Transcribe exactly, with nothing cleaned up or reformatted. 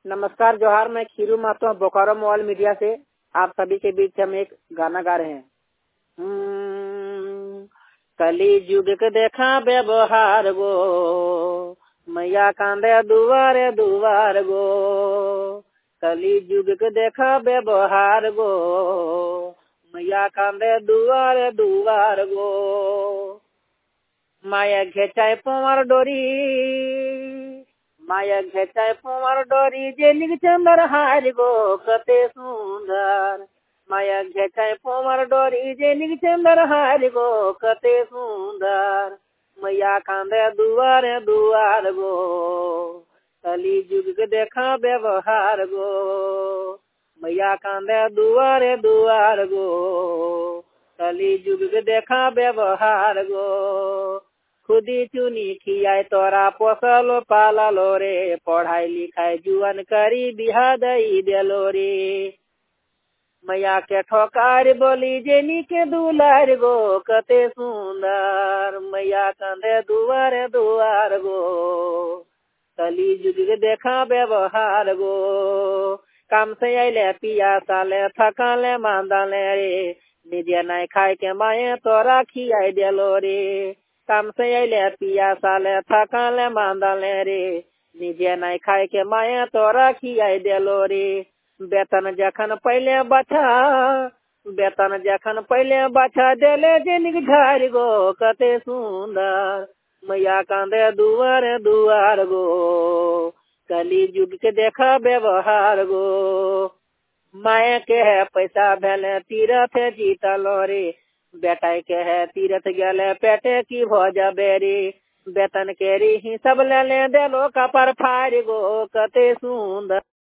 नमस्कार जोहार, मैं खीरू महतो बोकारो मोबाइल मीडिया से आप सभी के बीच हम एक गाना गा रहे हैं। हम्म, कली युग के देखा व्यवहार गो, मैया कांदे दुआरे दुआर गो। कली युग के देखा व्यवहार गो, मैया कांदे दुआरे दुआर गो। माया घेचाय पोमर डोरी, माया घेचाय पोमर डोरी जेलिग चंदर हार गो कते सुंदर। माया घेचाय पोमर डोरी जेलिग चंदर हार गो कते सुंदर। मैया कांदे दुआरे दुआर गो, कली युग के देखा व्यवहार गो। मैया कांदे दुआरे दुआर गो, कली युग के देखा व्यवहार गो। खुदी चुनी खियाय तोरा पोसलो पाललो रे, पढ़ाई लिखाई जुअन करी बिहा दई देलो रे। मैया के ठोकार बोली जेनी के दुलार गो कते सुंदर। मैया कंधे दुआरे दुआर गो, कली युग के देखा व्यवहार गो। काम से अले पिया साले थकाले मांदाले रे, निजे नहीं खाए के माए तोरा खियाई देलो रे। काम से अले पिया साले थकाले मांदाले रे, निजे नहीं खाए के माए तोरा खियाई देलो रे। वेतन जखन पहले बचा, वेतन जखन पहले बचा देले जिनग घर गो कते सुंदर। मैया कांदे दुआरे दुआर गो, कली युग के देखा व्यवहार गो। माए के है पैसा भेले तीरथ जीतलो रे, बेटा के है तीरथ गले पेटे की भोज बेरी। वेतन के री सब ले ले देलो कपर फाड़ गो कते सुंदर।